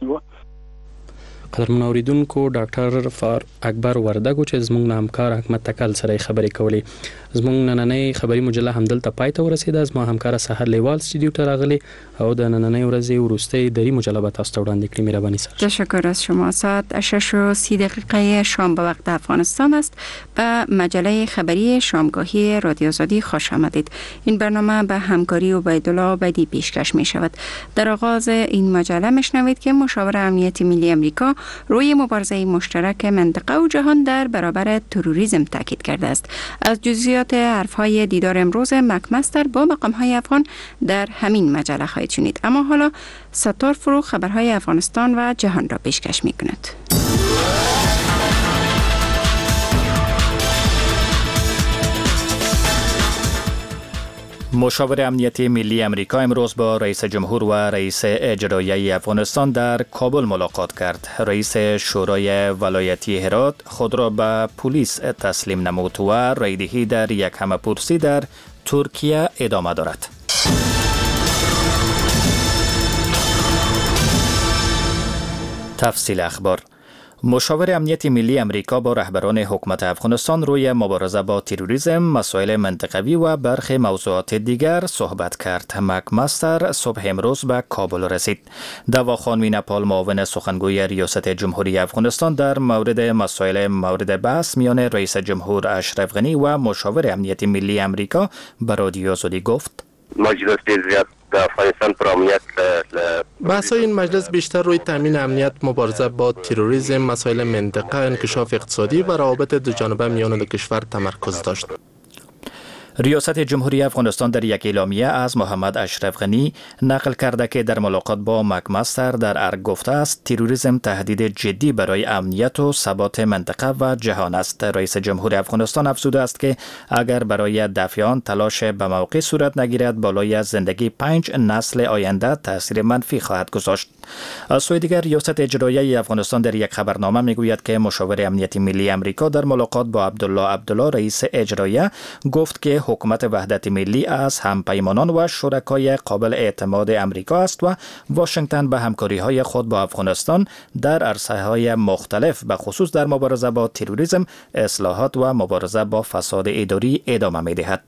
و قدرمن اوریدونکو ډاکټر فار اکبر وردګو چې زموږ همکار احمد تکل سره خبرې کولې. زموږ نننۍ خبري مجله همدلته پای ته ورسیده. زما همکار سحر لیوال استودیو ته راغلی او د نننۍ ورځې وروستۍ دری مجله به تاسو ته وړاندې کړي. مهرباني سره. تشکر از شما. ساعت 6:30 شام به وقت افغانستان است. به مجله خبری شامگاهی رادیو آزادی خوش آمدید. این برنامه به همکاری عبیدالله عبیدی پیشکش می شود. در آغاز این مجله میشنوید که مشاور امنیت ملی آمریکا روی مبارزه مشترک منطقه و جهان در برابر تروریسم تاکید کرده است. از جزئیات حرف‌های دیدار امروز مکمستر با مقام‌های افغان در همین مجله خواهید شنید. اما حالا ستار فروغ خبرهای افغانستان و جهان را پیشکش می‌کند. مشاور امنیتی ملی امریکا امروز با رئیس جمهور و رئیس اجرایی افغانستان در کابل ملاقات کرد. رئیس شورای ولایتی هرات خود را به پلیس تسلیم نمود و رایدهی در یک همه‌پرسی در ترکیه ادامه دارد. تفصیل اخبار. مشاور امنیت ملی امریکا با رهبران حکومت افغانستان روی مبارزه با تروریسم، مسائل منطقوی و برخی موضوعات دیگر صحبت کرد. مکمستر صبح امروز به کابل رسید. دوا خانم نپال معاون سخنگوی ریاست جمهوری افغانستان در مورد مسائل مورد بحث میان رئیس جمهور اشرف غنی و مشاور امنیت ملی امریکا به رادیو آزادی گفت: مجلس زیاد در افغانستان پر امنیت بحث این مجلس بیشتر روی تامین امنیت، مبارزه با تروریسم، مسائل منطقه، انکشاف اقتصادی و روابط دوجانبه میان دو کشور تمرکز داشت. ریاست جمهوری افغانستان در یک اعلامیه از محمد اشرف غنی نقل کرده که در ملاقات با مکمستر در ارگ گفته است تروریسم تهدید جدی برای امنیت و ثبات منطقه و جهان است. رئیس جمهور افغانستان افزوده است که اگر برای دفع آن تلاش به موقع صورت نگیرد بالای زندگی 5 نسل آینده تاثیر منفی خواهد گذاشت. از سوی دیگر ریاست اجرایی افغانستان در یک خبرنامه میگوید که مشاور امنیت ملی امریکا در ملاقات با عبدالله رئیس اجرایی گفت که حکومت وحدت ملی از همپیمانان و شرکای قابل اعتماد امریکا است و واشنگتن به همکاری‌های خود با افغانستان در عرصه‌های مختلف به خصوص در مبارزه با تروریسم، اصلاحات و مبارزه با فساد اداری ادامه می‌دهد.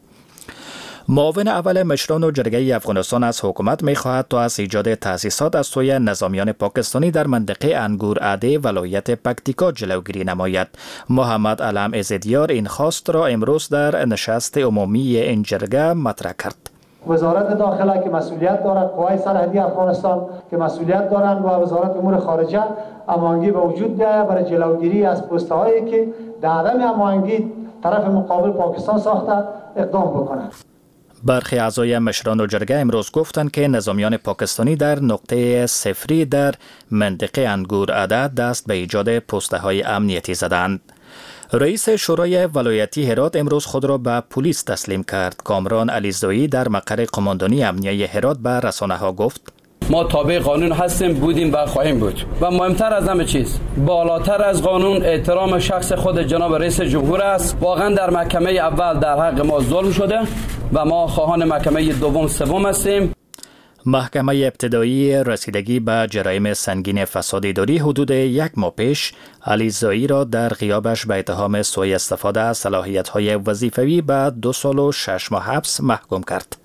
معاون اول مشران و جرگه افغانستان از حکومت می‌خواهد تا از ایجاد تأسیسات از سوی نظامیان پاکستانی در منطقه انگورعده ولایت پکتیکا جلوگیری نماید. محمد علم عزیزیار این خواست را امروز در نشست عمومی این جرگه مطرح کرد. وزارت داخله که مسئولیت دارد، قوای سرحدی افغانستان که مسئولیت دارند و وزارت امور خارجه هماهنگی به وجود بیاید برای جلوگیری از پست‌هایی که در عدم هماهنگی طرف مقابل پاکستان ساخته اقدام بکنند. برخی اعضای مشران و جرگه امروز گفتند که نظامیان پاکستانی در نقطه صفری در منطقه انگورعده دست به ایجاد پست‌های امنیتی زدند. رئیس شورای ولایتی هرات امروز خود را به پلیس تسلیم کرد. کامران علیزایی در مقر قماندانی امنیه هرات به رسانه‌ها گفت: ما تابع قانون هستیم، بودیم و خواهیم بود و مهمتر از همه چیز بالاتر از قانون احترام شخص خود جناب رئیس جمهور است. واقعا در محکمه اول در حق ما ظلم شده و ما خواهان محکمه دوم سوم هستیم. محکمه ابتدایی رسیدگی به جرایم سنگین فساد اداری حدود 1 ماه پیش علیزایی را در غیابش به اتهام سوء استفاده از صلاحیت‌های وظیفوی به 2 سال و 6 ماه حبس محکوم کرد.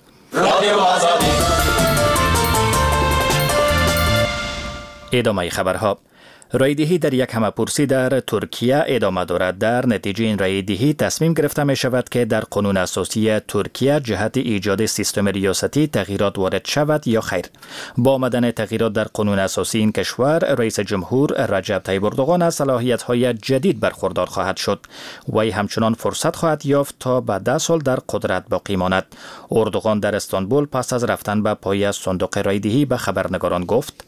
ادامه خبرها. رایدهی در یک همه‌پرسی در ترکیه ادامه دارد. در نتیجه این رایدهی تصمیم گرفته می شود که در قانون اساسی ترکیه جهت ایجاد سیستم ریاستی تغییرات وارد شود یا خیر. با آمدن تغییرات در قانون اساسی این کشور، رئیس جمهور رجب طیب اردوغان از صلاحیت‌های جدید برخوردار خواهد شد. وی همچنان فرصت خواهد یافت تا بعد 10 سال در قدرت باقی ماند. اردوغان در استانبول پس از رفتن به پای صندوق رایدهی به خبرنگاران گفت: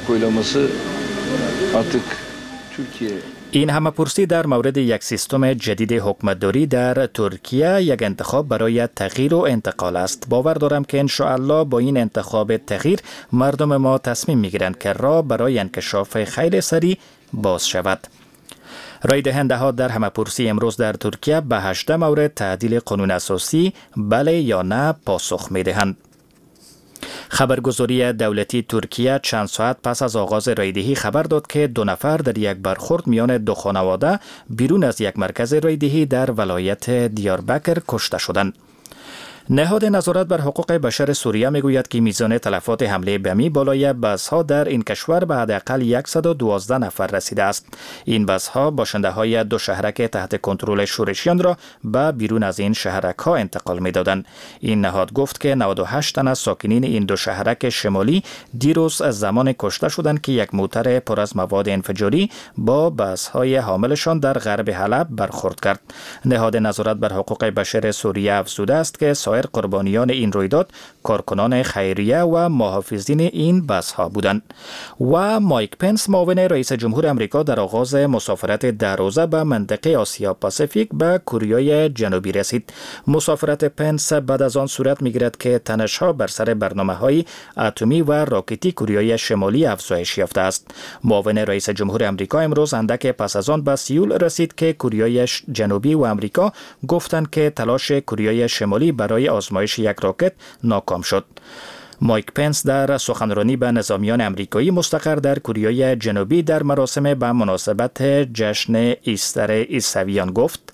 این همه‌پرسی در مورد یک سیستم جدید حکومتداری در ترکیه یک انتخاب برای تغییر و انتقال است. باور دارم که انشاءالله با این انتخاب تغییر مردم ما تصمیم میگیرند که راه برای انکشاف خیلی سریع باز شود. رای دهنده ها در همه‌پرسی امروز در ترکیه به 18 مورد تعدیل قانون اساسی بله یا نه پاسخ میدهند. خبرگزاری دولتی ترکیه چند ساعت پس از آغاز رایدهی خبر داد که 2 نفر در یک برخورد میان 2 خانواده بیرون از یک مرکز رایدهی در ولایت دیاربکر کشته شدند. نهاد نظارت بر حقوق بشر سوریه میگوید که میزان تلفات حمله بمی بالای بس‌ها در این کشور به حداقل 112 نفر رسیده است. این بس‌ها باشنده‌های 2 شهرک تحت کنترل شورشیان را به بیرون از این شهرک‌ها انتقال می‌دادند. این نهاد گفت که 98 تن از ساکنین این 2 شهرک شمالی دیروز از زمان کشته شدند که یک موتر پر از مواد انفجاری با بس‌های حاملشان در غرب حلب برخورد کرد. نهاد نظارت بر حقوق بشر سوریه افزوده است که سایر قربانیان این رویداد کارکنان خیریه و محافظین این بس‌ها بودند. و مایک پنس معاون رئیس جمهور آمریکا در آغاز مسافرت 10 روزه به منطقه آسیا پاسیفیک به کوریای جنوبی رسید. مسافرت پنس بعد از آن صورت می‌گیرد که تنش‌ها بر سر برنامه‌های اتمی و راکتی کوریای شمالی افزایش یافته است. معاون رئیس جمهور آمریکا امروز اندک پس از آن به سئول رسید که کوریای جنوبی و آمریکا گفتند که تلاش کوریای شمالی برای آزمایش یک راکت ناکام شد. مایک پنس در سخنرانی به نظامیان آمریکایی مستقر در کوریای جنوبی در مراسم به مناسبت جشن ایستر عیسویان گفت: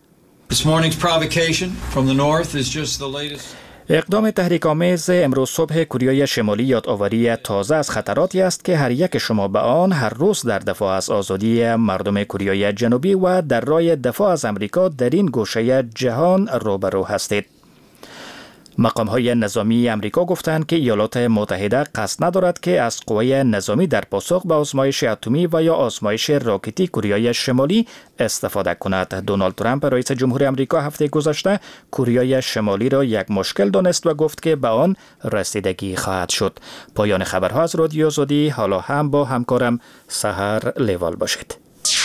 اقدام تحریک‌آمیز امروز صبح کوریای شمالی یادآوری تازه از خطراتی است که هر یک شما به آن هر روز در دفاع از آزادی مردم کوریای جنوبی و در راه دفاع از آمریکا در این گوشه جهان روبرو هستید. مقام‌های نظامی آمریکا گفتند که ایالات متحده قصد ندارد که از قوای نظامی در پاسخ به آزمایش اتمی و یا آزمایش راکتی کوریای شمالی استفاده کند. دونالد ترامپ رئیس جمهور آمریکا هفته گذشته کوریای شمالی را یک مشکل دانست و گفت که به آن رسیدگی خواهد شد. پایان خبرها از رادیو آزادی. حالا هم با همکارم سحر لیوال باشید.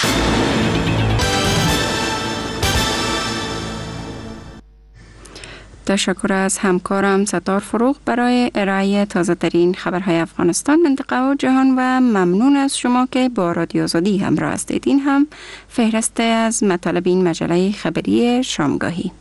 تشکر از همکارم ستار فروغ برای ارائه تازه ترین خبرهای افغانستان، منطقه و جهان و ممنون از شما که با رادیو آزادی همراه هستید. این هم فهرست از مطالب این مجله خبری شامگاهی.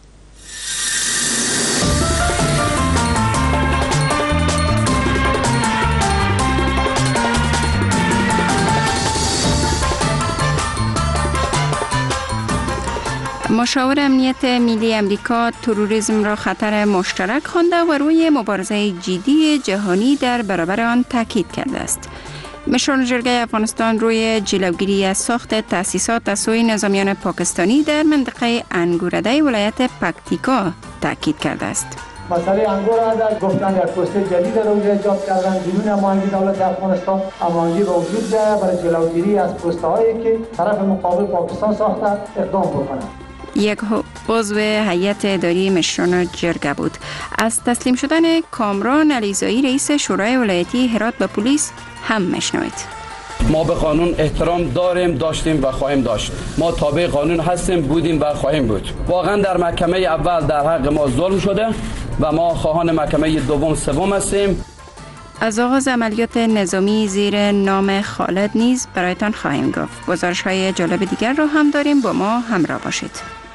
مشاور امنیت ملی امریکا تروریسم را خطر مشترک خوانده و روی مبارزه جدی جهانی در برابر آن تاکید کرده است. مشوران جرگه افغانستان روی جلوگیری از ساخت تأسیسات از سوی نظامیان پاکستانی در منطقه انگورده ولایت پکتیکا تاکید کرده است. مسئله انگور را گفتن یک پست جدید را ایجاد کردن بدون هماهنگی دولت افغانستان. هماهنگی به وجود بیاید برای جلوگیری از پست‌هایی که طرف مقابل پاکستان ساخته اقدام بکنند. یک عضو هیئت اداری مشران جرگه بود. از تسلیم شدن کامران علیزایی رئیس شورای ولایتی هرات به پلیس هم مشنوید. ما به قانون احترام داریم، داشتیم و خواهیم داشت. ما تابع قانون هستیم، بودیم و خواهیم بود. واقعا در محکمه اول در حق ما ظلم شده و ما خواهان محکمه دوم سوم هستیم. از آغاز عملیات نظامی زیر نام خالد نیز برایتان خواهیم گفت. گزارش‌های جالب دیگر را هم داریم، با ما همراه باشید.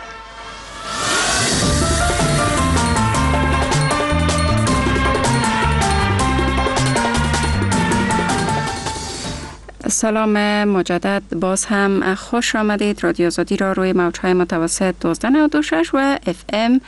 سلام مجدد، باز هم خوش آمدید. رادیو آزادی را روی موج‌های متوسط 1296 و FM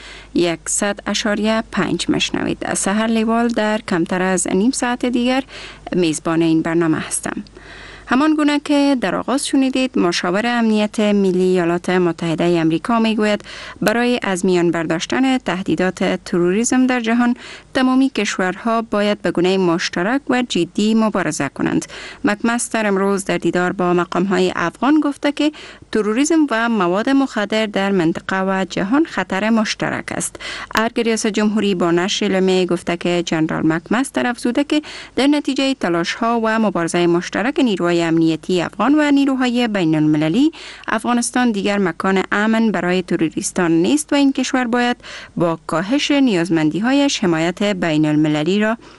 100.5 مشنوید. سحر لیوال در کمتر از نیم ساعت دیگر میزبان این برنامه هستم. همان گونه که در آغاز شنیدید، مشاور امنیت ملی ایالات متحده آمریکا میگوید برای از میان برداشتن تهدیدات تروریسم در جهان تمامی کشورها باید به گونه مشترک و جدی مبارزه کنند. مکمستر امروز در دیدار با مقام‌های افغان گفته که تروریسم و مواد مخدر در منطقه و جهان خطر مشترک است. ارگ ریاست جمهوری با نشر اعلامیه گفته که جنرال مکمستر افزوده که در نتیجه تلاش‌ها و مبارزه مشترک نیروهای امنیتی افغان و نیروهای بین المللی، افغانستان دیگر مکان امن برای تروریستان نیست و این کشور باید با کاهش نیازمندی‌هایش حمایت بین المللی را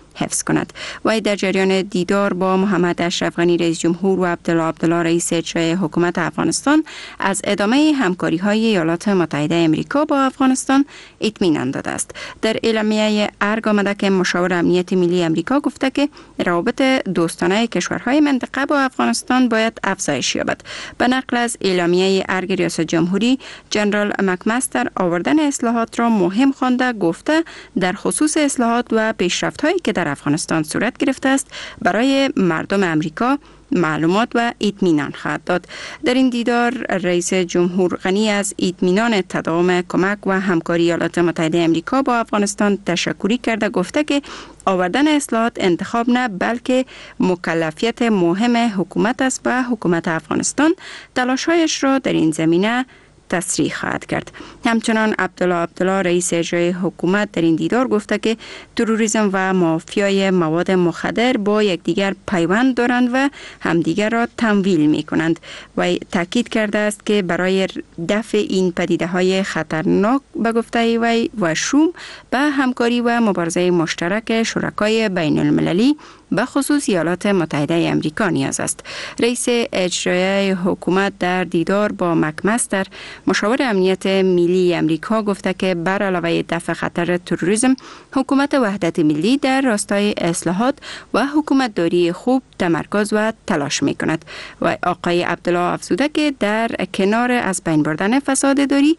حفظ کند. وی در جریان دیدار با محمد اشرف غنی رئیس جمهور و عبدالله رئیس اجرایی حکومت افغانستان از ادامه همکاری‌های ایالات متحده آمریکا با افغانستان اطمینان داده است. در اعلامیه ارگ آمده که مشاور امنیت ملی آمریکا گفته که روابط دوستانه کشورهای منطقه با افغانستان باید افزایش یابد. به نقل از اعلامیه ارگ ریاست جمهوری، جنرال مکمستر آوردن اصلاحات را مهم خوانده گفته در خصوص اصلاحات و پیشرفت‌هایی که در افغانستان صورت گرفته است برای مردم امریکا معلومات و اطمینان خواهد داد. در این دیدار رئیس جمهور غنی از اطمینان تداوم کمک و همکاری ایالات متحده آمریکا با افغانستان تشکری کرده گفته که آوردن اصلاحات انتخاب نه بلکه مکلفیت مهم حکومت است و حکومت افغانستان تلاش‌هایش را در این زمینه تصریح خواهد کرد. همچنان عبدالله رئیس اجرایی حکومت در این دیدار گفته که تروریسم و مافیای مواد مخدر با یکدیگر پیوند دارند و همدیگر را تمویل می کنند و تاکید کرده است که برای دفع این پدیده‌های خطرناک به گفته وی و شوم به همکاری و مبارزه مشترک شرکای بین المللی به خصوص ایالات متحده آمریکا نیاز است. رئیس اجرایی حکومت در دیدار با مکمستر مشاور امنیت ملی آمریکا گفته که بر علاوه دفع خطر تروریسم، حکومت وحدت ملی در راستای اصلاحات و حکومت داری خوب تمرکز و تلاش می کند. و آقای عبدالله افزوده که در کنار از بین بردن فساد داری،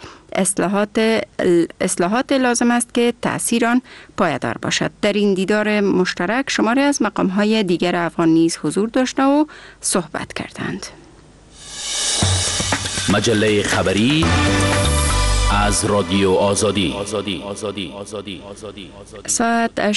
اصلاحات لازم است که تأثیر آن پایدار باشد. در این دیدار مشترک شماری از مقام‌های دیگر افغان نیز حضور داشته و صحبت کردند. مجله خبری از رادیو آزادی. ساعت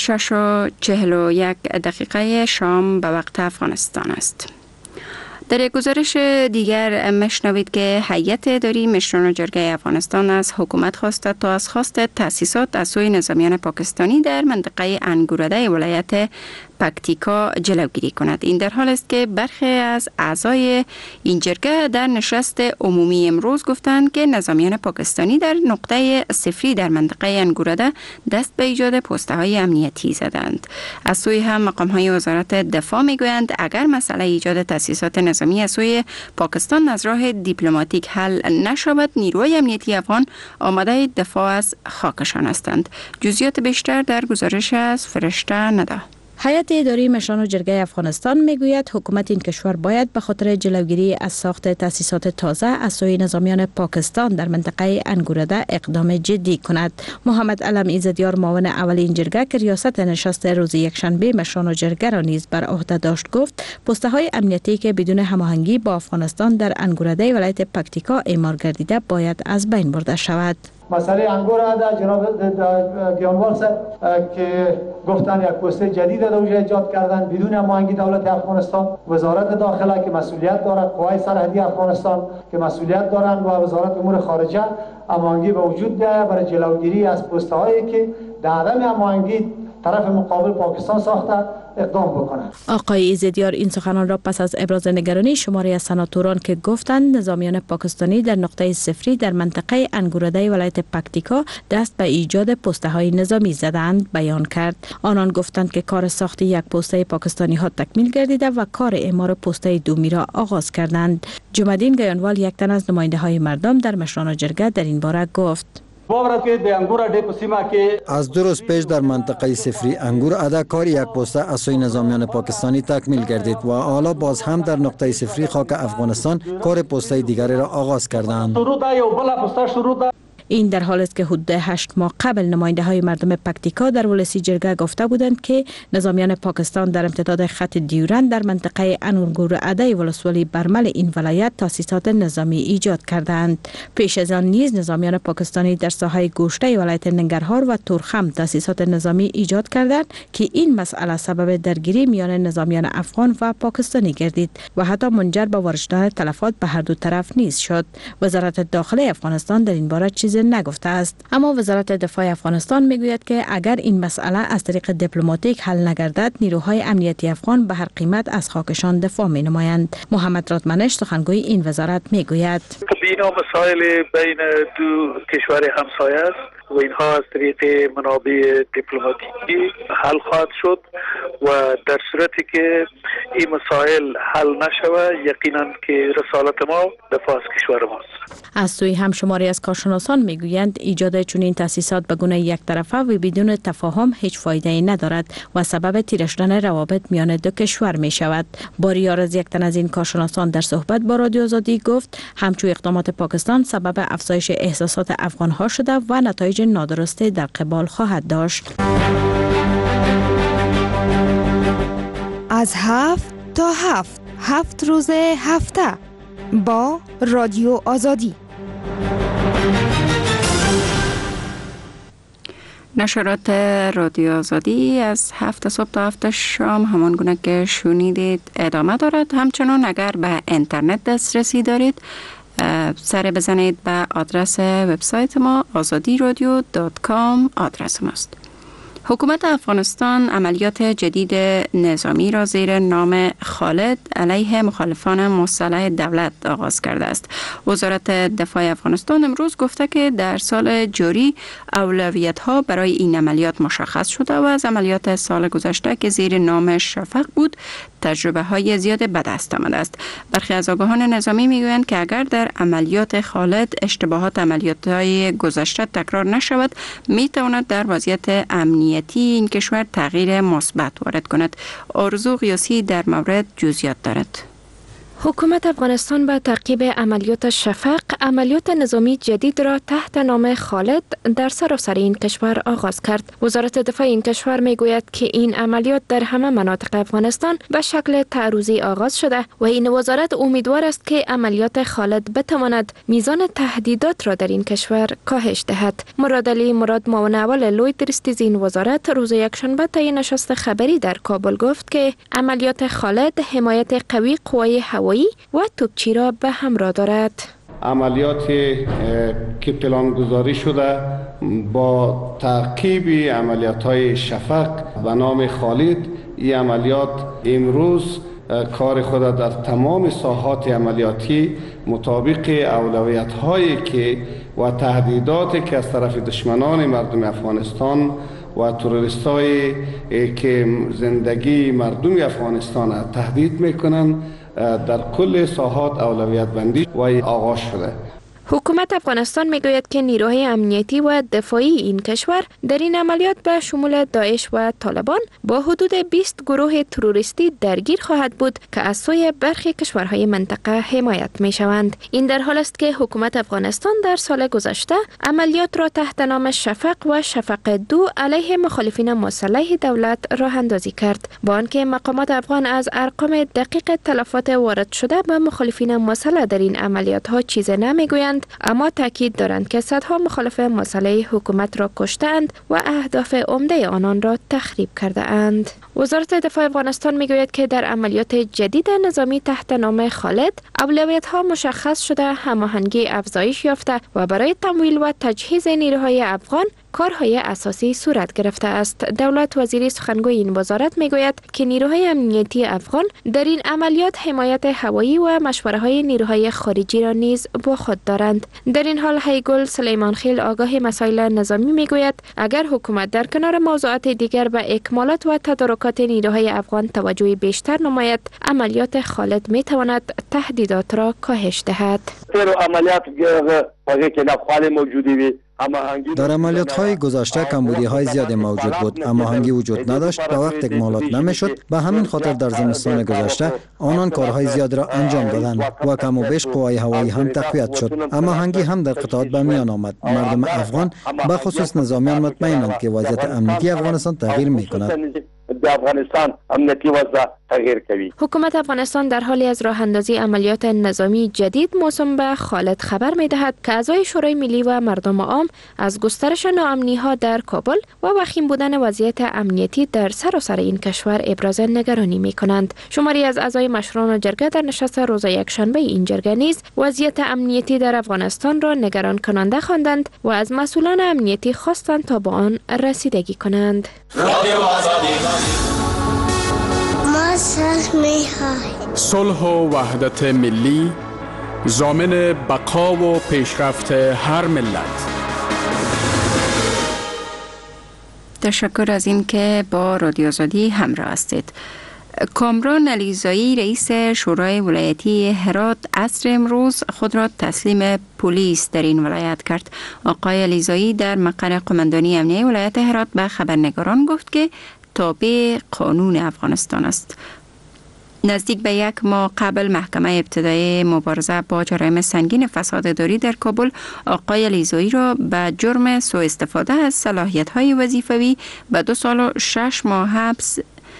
6:41 شام به وقت افغانستان است. در یک گزارش دیگر مشنوید که هیئت اداری مشران جرگه افغانستان از حکومت خواسته تا از خواست تأسیسات از سوی نظامیان پاکستانی در منطقه انگورده ولایت پکتیکا جلوگیری کند. این در حال است که برخی از اعضای این جرگه در نشست عمومی امروز گفتند که نظامیان پاکستانی در نقطه صفری در منطقه انگورده دست به ایجاد پست‌های امنیتی زدند. از سوی هم مقام‌های وزارت دفاع می‌گویند اگر مسئله ایجاد تأسیسات نظامی از سوی پاکستان از راه دیپلماتیک حل نشود، نیروهای امنیتی افغان آماده دفاع از خاکشان هستند. جزئیات بیشتر در گزارش از فرشته ندا. هیئت اداری مشران جرگه افغانستان میگوید حکومت این کشور باید به خاطر جلوگیری از ساخت تأسیسات تازه از سوی نظامیان پاکستان در منطقه انگورده اقدام جدی کند. محمد علم ایزدیار معاون اول این جرگه که ریاست نشست روز یکشنبه مشران جرگه را نیز بر عهده داشت گفت پست‌های امنیتی که بدون هماهنگی با افغانستان در انگورده ولایت پکتیکا اعمار گردیده باید از بین برده شود. مسئله انگورده جناب گیانوار صاحب که گفتن یک پست جدید در اونجا ایجاد کردن بدون هماهنگی دولت افغانستان، وزارت داخله که مسئولیت داره، قوای سرحدی افغانستان که مسئولیت دارن و وزارت امور خارجه هماهنگی به وجود ده برای جلوگیری از پست‌هایی که در عدم هماهنگی طرف مقابل پاکستان ساخته اقدام بکنند. آقای ایزدیار این سخنان را پس از ابراز نگرانی شماری از سناتوران که گفتند نظامیان پاکستانی در نقطه صفری در منطقه انگورده ولایت پکتیکا دست به ایجاد پست‌های نظامی زدند بیان کرد. آنان گفتند که کار ساخت یک پست پاکستانی ها تکمیل گردیده و کار اعمار پست دومی را آغاز کردند. جمع‌الدین گیانوال یک تن از نماینده‌های مردم در مشران جرگه در این باره گفت: از 2 روز پیش در منطقه صفری انگور ادا کار یک پوسته از سوی نظامیان پاکستانی تکمیل گردید و حالا باز هم در نقطه صفری خاک افغانستان کار پوسته دیگری را آغاز کردند. این در حال است که حدود 8 ماه قبل نماینده های مردم پکتیکا در ولسی جرگه گفته بودند که نظامیان پاکستان در امتداد خط دیورند در منطقه انگورده ولسوالی برمل این ولایت تاسیسات نظامی ایجاد کردند. پیش از آن نیز نظامیان پاکستانی در ساحه گوشته ولایت ننگرهار و تورخم تاسیسات نظامی ایجاد کردند که این مسئله سبب درگیری میان نظامیان افغان و پاکستانی گردید و حتی منجر به وارد شدن تلفات به هر دو طرف نیز شد. وزارت داخله افغانستان در این باره چیزی نگفته است، اما وزارت دفاع افغانستان میگوید که اگر این مسئله از طریق دیپلماتیک حل نگردد نیروهای امنیتی افغان به هر قیمت از خاکشان دفاع می نمایند. محمد رادمنش سخنگوی این وزارت میگوید: اینا مسائل بین دو کشور همسایه است و اینها از طریق منابع دیپلماتیکی حل خواهد شد و در صورتی که این مسائل حل نشود یقینا که رسالت ما دفاع از کشور ماست. از سوی هم شماری از کارشناسان میگویند ایجاد چنین تأسیسات به گونه یک طرفه و بدون تفاهم هیچ فایده ندارد و سبب تیره شدن روابط میان دو کشور می شود. باریار از یک تن از این کارشناسان در صحبت با رادیو آزادی گفت همچون اقدامات پاکستان سبب افزایش احساسات افغانها شده و نتایج نادرستی در قبال خواهد داشت. از 7 تا 7 روز هفته با رادیو آزادی. نشرات رادیو آزادی از 7 صبح تا 7 شام همان گونه که شنیدید ادامه دارد. همچنان اگر به اینترنت دسترسی دارید سر بزنید به آدرس وبسایت ما azadirodio.com آدرس ماست. حکومت افغانستان عملیات جدید نظامی را زیر نام خالد علیه مخالفان مسلح دولت آغاز کرده است. وزارت دفاع افغانستان امروز گفته که در سال جاری اولویت‌ها برای این عملیات مشخص شده و از عملیات سال گذشته که زیر نام شفق بود تجربه‌های زیاد به دست آمده است. برخی از آگاهان نظامی میگویند که اگر در عملیات خالد اشتباهات عملیات‌های گذشته تکرار نشود میتواند در وضعیت امنیتی این کشور تغییر مثبت وارد کند. آرزو قیاسی در مورد جزئیات دارد. حکومت افغانستان به تعقیب عملیات شفق عملیات نظامی جدید را تحت نام خالد در سراسر این کشور آغاز کرد. وزارت دفاع این کشور میگوید که این عملیات در همه مناطق افغانستان به شکل تعرضی آغاز شده و این وزارت امیدوار است که عملیات خالد بتواند میزان تهدیدات را در این کشور کاهش دهد. مراد علی مراد معاون اول لوی درستیز این وزارت روز یکشنبه طی نشست خبری در کابل گفت که عملیات خالد حمایت قوی قوای هوایی و توپچی را به همراه دارد. عملیات که پلانگذاری شده با تعقیب عملیات‌های شفق به نام خالد، این عملیات امروز کار خود در تمام ساحات عملیاتی مطابق اولویت‌هایی که و تهدیداتی که از طرف دشمنان مردم افغانستان و تروریست‌هایی که زندگی مردم افغانستان تهدید می‌کنند در کل ساحات اولویت بندی و آغاز شده. حکومت افغانستان میگوید که نیروهای امنیتی و دفاعی این کشور در این عملیات به شمول داعش و طالبان با حدود 20 گروه تروریستی درگیر خواهد بود که از سوی برخی کشورهای منطقه حمایت می شوند. این در حال است که حکومت افغانستان در سال گذشته عملیات را تحت نام شفق و شفق 2 علیه مخالفین مسلح دولت راه اندازی کرد، با آنکه مقامات افغان از ارقام دقیق تلفات وارد شده به مخالفین مسلح در این عملیات ها چیزی نمیگویند، اما تاکید دارند که صدها مخالف مسلح حکومت را کشتند و اهداف عمده آنان را تخریب کرده اند. وزارت دفاع افغانستان میگوید که در عملیات جدید نظامی تحت نام خالد اولویت‌ها مشخص شده، هماهنگی افزایش یافته و برای تمویل و تجهیز نیروهای افغان کارهای اساسی صورت گرفته است. دولت وزیری سخنگوی این وزارت میگوید که نیروهای امنیتی افغان در این عملیات حمایت هوایی و مشوره‌های نیروهای خارجی را نیز با خود دارند. در این حال هیگل سلیمانخیل آگاه مسائل نظامی میگوید اگر حکومت در کنار موضوعات دیگر به اکمالات و تدارکات نیروهای افغان توجه بیشتر نماید، عملیات خالد میتواند تهدیدات را کاهش دهد. در عملیات‌های گذشته کمبودی‌های زیادی موجود بود، هماهنگی وجود نداشت و وقت اکمالات نمی‌شد. به همین خاطر در زمستان گذشته آنان کارهای زیاد را انجام دادند و کم و بیش قوای هوایی هم تقویت شد. هماهنگی هم در قطعات به میان آمد. مردم افغان به خصوص نظامیان مطمئنند که وضعیت امنیتی افغانستان تغییر می‌کند. افغانستان امنیتی وضع تغییر کوي. حکومت افغانستان در حالی از راه اندازی عملیات نظامی جدید موسوم به خالد خبر می‌دهد که اعضای شورای ملی و مردم عام از گسترش ناامنی‌ها در کابل و وخیم بودن وضعیت امنیتی در سراسر این کشور ابراز نگرانی می‌کنند. شماری از اعضای مشوران جرگه در نشست روز یکشنبه این جرگه نیز وضعیت امنیتی در افغانستان را نگران کننده خواندند و از مسئولان امنیتی خواستند تا به آن رسیدگی کنند. صلح و وحدت ملی ضامن بقا و پیشرفت هر ملت. تشکر از این که با رادیو آزادی همراه هستید. کامران علیزایی رئیس شورای ولایتی هرات عصر امروز خود را تسلیم پلیس در این ولایت کرد. آقای علیزایی در مقر قماندانی امنیه ولایت هرات به خبرنگاران گفت که تابع قانون افغانستان است. نزدیک به 1 ماه قبل محکمه ابتدایی مبارزه با جرایم سنگین فساد اداری در کابل آقای علیزایی را به جرم سوء استفاده از صلاحیت‌های وظیفوی به 2 سال و 6 ماه حبس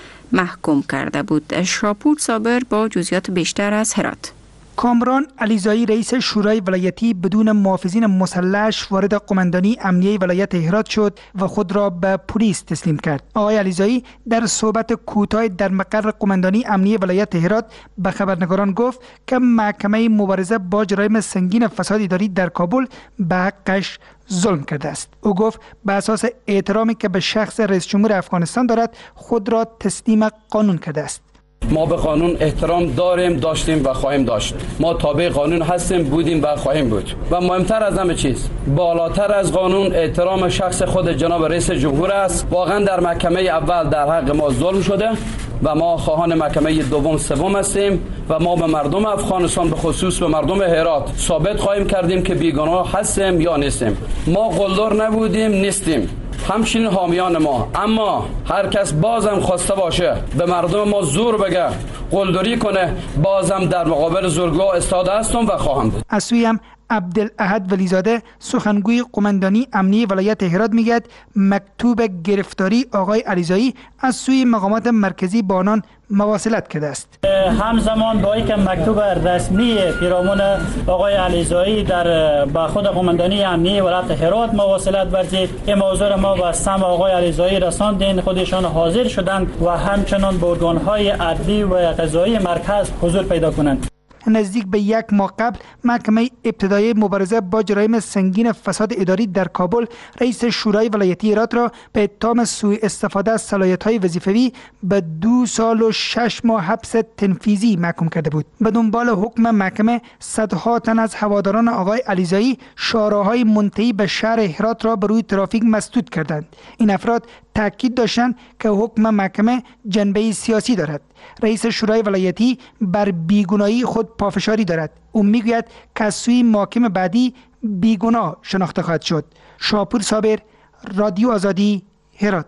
محکوم کرده بود. شاپور صابر با جزئیات بیشتر از هرات. کامران علیزایی رئیس شورای ولایتی بدون محافظین مسلح وارد قماندانی امنیه ولایت هرات شد و خود را به پلیس تسلیم کرد. آقای علیزایی در صحبت کوتاه در مقر قماندانی امنیه ولایت هرات به خبرنگاران گفت که محکمه مبارزه با جرایم سنگین فساد اداری در کابل به حقش ظلم کرده است. او گفت به اساس احترامی که به شخص رئیس جمهور افغانستان دارد خود را تسلیم قانون کرده است. ما به قانون احترام داریم، داشتیم و خواهیم داشت. ما تابع قانون هستیم، بودیم و خواهیم بود. و مهمتر از همه چیز، بالاتر از قانون احترام شخص خود جناب رئیس جمهور است. واقعا در محکمه اول در حق ما ظلم شده و ما خواهان محکمه دوم سوم هستیم و ما به مردم افغانستان به خصوص به مردم هرات ثابت خواهیم کردیم که بیگناه هستیم یا نیستیم. ما قلدر نبودیم، نیستیم. همچنین حامیان ما، اما هر کس بازم خواسته باشه به مردم ما زور بگه، قلدری کنه، بازم در مقابل زورگاه ایستاده هستم و خواهم بود. از سوی هم عبدالاحد ولیزاده سخنگوی قماندانی امنیه ولایت هرات میگه مکتوب گرفتاری آقای علیزایی از سوی مقامات مرکزی با آنان مواصلت کرده است. همزمان با اینکه مکتوب رسمی پیرامون آقای علیزایی در با خود قماندانی امنیه ولایت هرات مواصلت ورزید، این موضوع ما به سمع آقای علیزایی رساندیم، خودشان حاضر شدند و همچنان به ارگان‌های عدلی و قضایی مرکز حضور پیدا کنند. نزدیک به 1 ماه قبل محکمه ابتدایی مبارزه با جرایم سنگین فساد اداری در کابل رئیس شورای ولایتی هرات را به اتهام سوء استفاده از صلاحیت‌های وظیفوی به 2 سال و 6 ماه حبس تنفیذی محکوم کرده بود. به دنبال حکم محکمه صدها تن از هواداران آقای علیزایی شاراهای منتهی به شهر هرات را به روی ترافیک مسدود کردند. این افراد تاکید داشتند که حکم محکمه جنبه سیاسی دارد. رئیس شورای ولایتی بر بیگناهی خود پافشاری دارد. او میگوید که از سوی محاکم بعدی بیگناه شناخته خواهد شد. شاپور صابر، رادیو آزادی، هرات.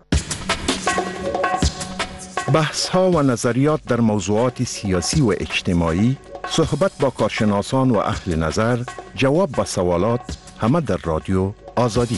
بحث ها و نظریات در موضوعات سیاسی و اجتماعی، صحبت با کارشناسان و اهل نظر، جواب به سوالات، همه در رادیو آزادی.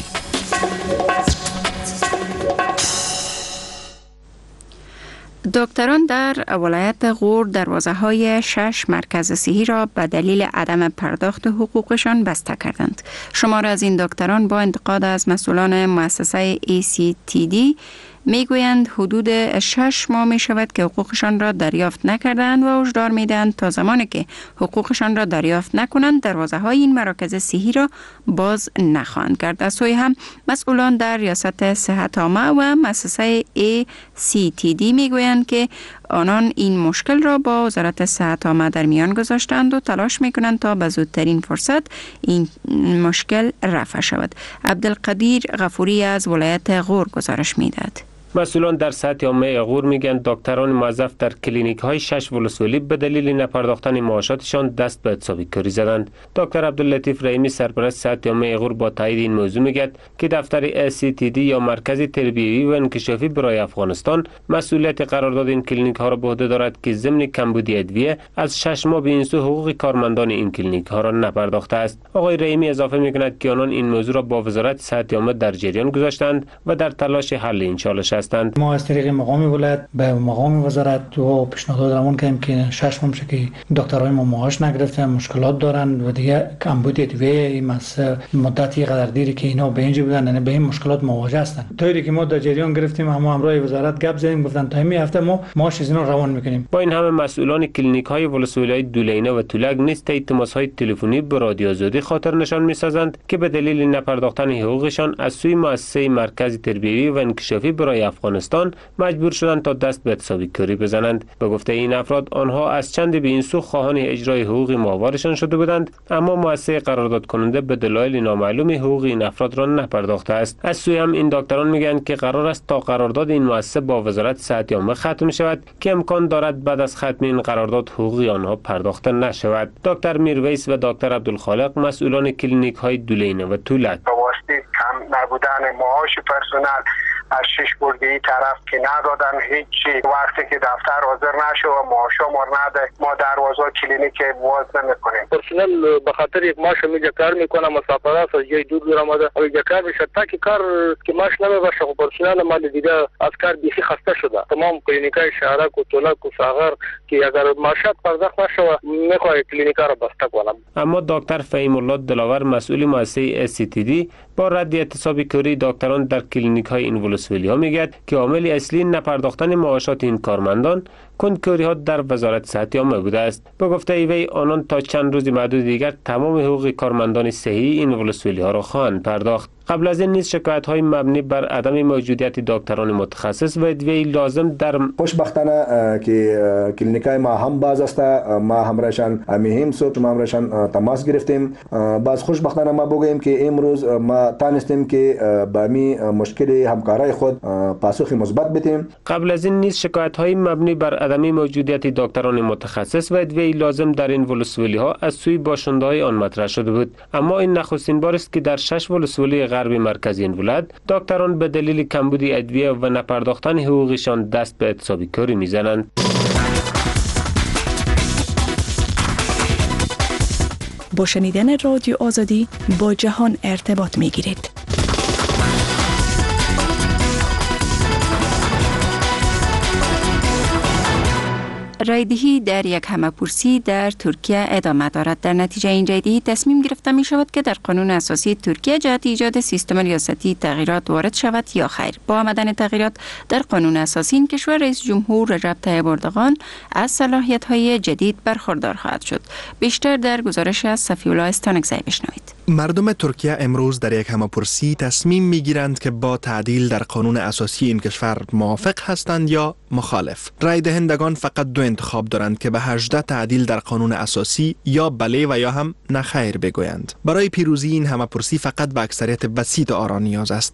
دکتران در ولایت غور دروازه‌های 6 مرکز صحی را به دلیل عدم پرداخت حقوقشان بسته کردند. شمار از این دکتران با انتقاد از مسئولان مؤسسه ACTD میگویند حدود 6 ماه می شود که حقوقشان را دریافت نکردند و هشدار میدهند تا زمانی که حقوقشان را دریافت نکنند دروازه های این مراکز صحی را باز نخواهند کرد. از سوی هم مسئولان در ریاست صحت عامه و مؤسسه ACTD میگویند که آنان این مشکل را با وزارت صحت عامه در میان گذاشتند و تلاش میکنند تا به زودترین فرصت این مشکل رفع شود. عبدالقدیر غفوری از ولایت غور گزارش میدهد. مسئولان در سطح عامه غور میگن دکتران موظف در کلینیک های 6 ولسوالی به دلیل نپرداختن معاشاتشان دست به حسابی کاری زدند. دکتر عبداللطیف رحیمی سرپرست سطح عامه غور با تایید این موضوع میگه که دفتر ACTD یا مرکز تربیوی و انکشافی برای افغانستان مسئولیت قرارداد این کلینیک ها را به عهده دارد که ضمن کمبودی ادویه از 6 ماه به این سو حقوق کارمندان این کلینیک ها را نپرداخته است. آقای رحیمی اضافه میکند که آنان این موضوع را با وزارت صحت عامه در جریان گذاشتند و در تلاش حل این چالش هستند. ما از طریق مقام ولایت به مقام وزارت و پیشنهاد درمون کردیم که 6 ماه که دکترای ما معاش نگرفتن، مشکلات دارن و دیگه کمبود ادویه مدتی قدر دیری که اینا به اینجا بودن، یعنی به این مشکلات مواجه هستن. طوری که ما در جریان گرفتیم، همه همراه وزارت گپ زدیم، گفتن تا همین هفته ما معاش از اینا روان میکنیم. با این همه مسئولان کلینیک های ولسوالی دولینه و تولک نیز تماس های تلفنی به رادیو آزادی خاطر نشان میسازند که به دلیل نپرداختن حقوقشان از سوی مؤسسه مرکز تربیوی و انکشافی برای افغانستان مجبور شدند تا دست به اعتصابی کاری بزنند. به گفته این افراد آنها از چند به این سو خواهان اجرای حقوق ماهوارشان شده بودند، اما مؤسسه قرارداد کننده به دلایل نامعلوم حقوق این افراد را نپرداخته است. از سوی هم این دکتران میگویند که قرار است تا قرارداد این مؤسسه با وزارت صحت عامه ختم شود که امکان دارد بعد از ختم این قرارداد حقوق آنها پرداخته نشود. دکتر میرویس و دکتر عبدالخالق مسئولان کلینیک های دولینه و طولت به واسطه کم نبودن معاش پرسنل از 6 بردگی طرف که ندادن، هیچی وقتی که دفتر حاضر نشه و معاشا ما نده، ما دروازه کلینیک باز نمیکنیم. پرسنل به خاطر یک معاش میگه کار میکنه، مسافرت از جای دور آمده و یک کار میشه تا که کار که معاش نمیبشه. خب پرسنل مال دیگه از کار بیخی خسته شده. تمام کلینیکای شهرک و طولک و ساغر که اگر معاشات پرداخت نشه میخواد کلینیکا رو بسته کنه. اما دکتر فهیم الله دلاور مسئول مؤسسه SCTD با رد اعتصابی کاری دکتران در کلینیک های این ولسوالی ها میگه که عامل اصلی نپرداختن معاشات این کارمندان کنکوری ها در وزارت صحت عامه بوده است. به گفته وی آنان تا چند روز معدود دیگر تمام حقوق کارمندان صحی این ولسوالی ها را خواهند پرداخت. قبل از این نیز شکایت های مبنی بر عدم موجودیت دکتران متخصص و ادویه لازم در خوشبختانه که کلینیکای ما هم باز است، ما همراهشان مهم شد، ما همراهشان تماس گرفتیم. باز خوشبختانه ما بگوییم که امروز ما تانستیم که با می مشکل همکارای خود پاسخ مثبت بدیم. قبل از این نیز شکایت های مبنی بر عدم موجودیت دکتران متخصص و ادویه لازم در این ولسوالی ها از سوی باشنده های آن مطرح شده بود، اما این نخستین بار است که در 6 ولسوالی غربی مرکزی این ولایت دکتران به دلیل کمبود ادویه و نپرداختن حقوقشان دست به اعتصابی کاری میزنند. با شنیدن رادیو آزادی با جهان ارتباط میگیرید. رایدهی در یک همه‌پرسی در ترکیه ادامه دارد. در نتیجه این رایدهی تصمیم گرفته می شود که در قانون اساسی ترکیه جهت ایجاد سیستم ریاستی تغییرات وارد شود یا خیر. با آمدن تغییرات در قانون اساسی این کشور، رئیس جمهور رجب طیب اردوغان از صلاحیت‌های جدید برخوردار خواهد شد. بیشتر در گزارش از صفی‌الله استانکزی بشنوید. مردم ترکیه امروز در یک همه‌پرسی تصمیم می‌گیرند که با تعدیل در قانون اساسی این کشور موافق هستند یا مخالف. رای دهندگان فقط دو انتخاب دارند که به 18 تعدیل در قانون اساسی یا بله و یا هم نخیر بگویند. برای پیروزی این همه‌پرسی فقط به اکثریت بسیط آرا نیاز است.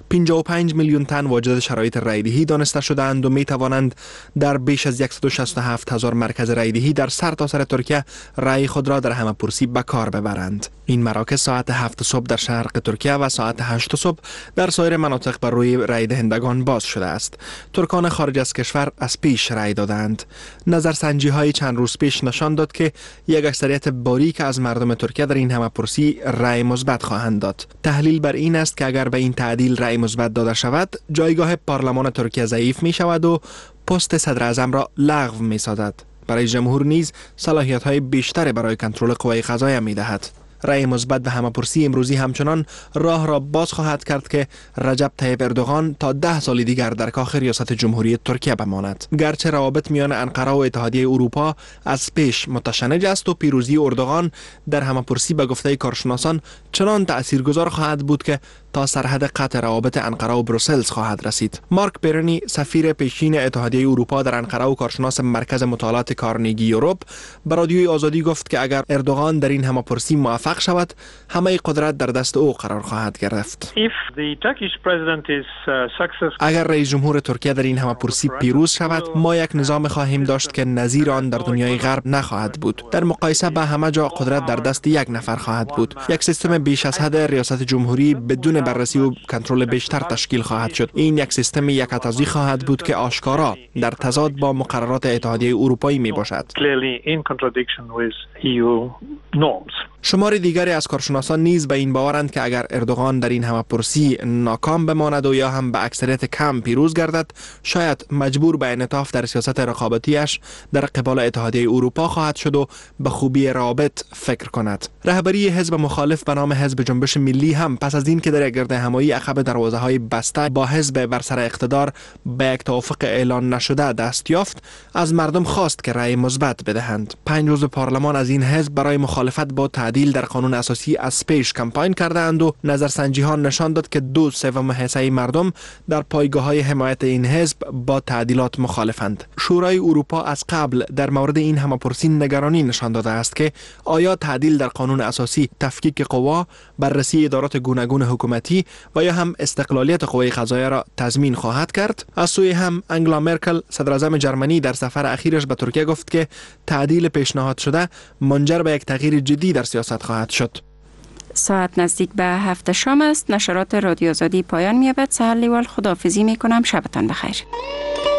55 میلیون تن واجد شرایط رایدهی دانسته شده‌اند و می توانند در بیش از 167,000 مرکز رایدهی در سرتاسر ترکیه رای خود را در همه‌پرسی به کار ببرند. این مراکز ساعت 7 صبح در شرق ترکیه و ساعت 8 صبح در سایر مناطق بر روی رای دهندگان باز شده است. ترکان خارج از کشور از پیش رای دادند. نظرسنجی های چند روز پیش نشان داد که یک اکثریت باریک از مردم ترکیه در این همه‌پرسی رای مثبت خواهند داد. تحلیل بر این است که اگر به این تعدیل رای مثبت داده شود، جایگاه پارلمان ترکیه ضعیف می شود و پست صدر اعظم را لغو می سازد. برای جمهور نیز صلاحیت های بیشتر برای کنترل قوای قضاییه می دهد. رای مثبت به همه‌پرسی امروزی همچنان راه را باز خواهد کرد که رجب طیب اردوغان تا 10 سال دیگر در کاخ ریاست جمهوری ترکیه بماند. گرچه روابط میان انقره و اتحادیه اروپا از پیش متشنج است و پیروزی اردوغان در همه‌پرسی به گفته کارشناسان چنان تاثیرگذار خواهد بود که تا سرحد قطع روابط انقره و بروسلز خواهد رسید. مارک برنی، سفیر پیشین اتحادیه اروپا در انقره و کارشناس مرکز مطالعات کارنگی یوروپ، به رادیوی آزادی گفت که اگر اردوغان در این همه‌پرسی موفق شود، همه قدرت در دست او قرار خواهد گرفت. اگر رئیس جمهور ترکیه در این همه‌پرسی پیروز شود، ما یک نظام خواهیم داشت که نظیر آن در دنیای غرب نخواهد بود. در مقایسه با همه جا قدرت در دست یک نفر خواهد بود. یک سیستم بیش از حد ریاست جمهوری بدون بررسی و کنترل بیشتر تشکیل خواهد شد. این یک سیستم یکتازی خواهد بود که آشکارا در تضاد با مقررات اتحادیه اروپایی می باشد. شمار دیگری از کارشناسان نیز به این باورند که اگر اردوغان در این همه‌پرسی ناکام بماند و یا هم به اکثریت کم پیروز گردد، شاید مجبور به انعطاف در سیاست رقابتیش در قبال اتحادیه اروپا خواهد شد و به خوبی روابط فکر کند. رهبری حزب مخالف به نام حزب جنبش ملی هم پس از این که در یک گردهمایی عقب دروازه‌های بسته با حزب بر سر اقتدار به یک توافق اعلان نشده دست یافت، از مردم خواست که رأی مثبت بدهند. 5 عضو پارلمان از این حزب برای مخالفت با تعدیل در قانون اساسی از پیش کمپاین کردند و نظرسنجی ها نشان داد که 2/3 حصه مردم در پایگاه‌های حمایت این حزب با تعدیلات مخالفند. شورای اروپا از قبل در مورد این همه‌پرسی نگرانی نشان داده است که آیا تعدیل در قانون اساسی تفکیک قوا، بررسی ادارات گوناگون حکومتی و یا هم استقلالیت قوه قضاییه را تضمین خواهد کرد. از سوی هم انگلا مرکل صدراعظم جرمنی در سفر اخیرش به ترکیه گفت که تعدیل پیشنهاد شده منجر به یک تغییر جدی در سیاست خواهد شد. ساعت نزدیک به 7 شام است. نشرات رادیو آزادی پایان می‌یابد. سهر لیوال خداحافظی می‌کنم. شبتان بخیر.